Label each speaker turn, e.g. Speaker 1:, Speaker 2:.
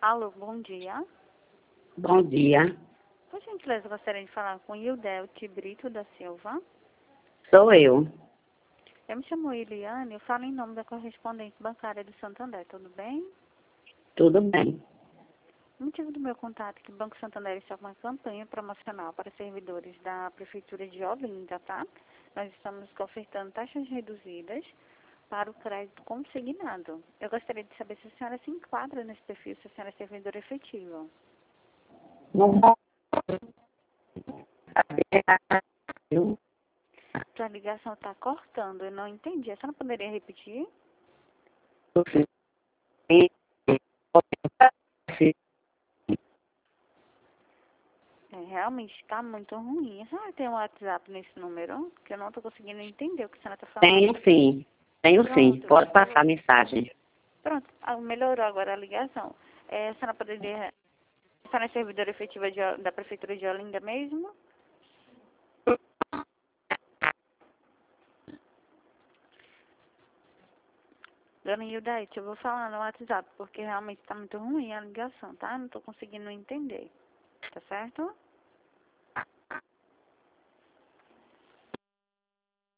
Speaker 1: Alô, bom dia.
Speaker 2: Bom dia,
Speaker 1: Por gentileza, eu gostaria de falar com Hildelte Brito da Silva.
Speaker 2: sou eu.
Speaker 1: Eu me chamo Eliane, eu falo em nome da correspondente bancária do Santander, tudo bem?
Speaker 2: Tudo bem?
Speaker 1: O motivo do meu contato é que o Banco Santander está com uma campanha promocional para servidores da Prefeitura de Olinda, tá? Nós estamos ofertando taxas reduzidas para o crédito consignado. Eu gostaria de saber se a senhora se enquadra nesse perfil, se a senhora é servidora efetiva.
Speaker 2: Não posso saber.
Speaker 1: Sua ligação está cortando, eu não entendi. A senhora poderia repetir? Realmente está muito ruim. A senhora tem um WhatsApp nesse número? Que eu não estou conseguindo entender o que a senhora está falando.
Speaker 2: Tenho sim.
Speaker 1: Pronto.
Speaker 2: Pode passar a mensagem.
Speaker 1: Pronto, melhorou agora a ligação. A senhora poderia... A senhora é servidora efetiva da Prefeitura de Olinda mesmo? Dona Hildaite, eu vou falar no WhatsApp, porque realmente está muito ruim a ligação, tá? Não estou conseguindo entender. Tá certo?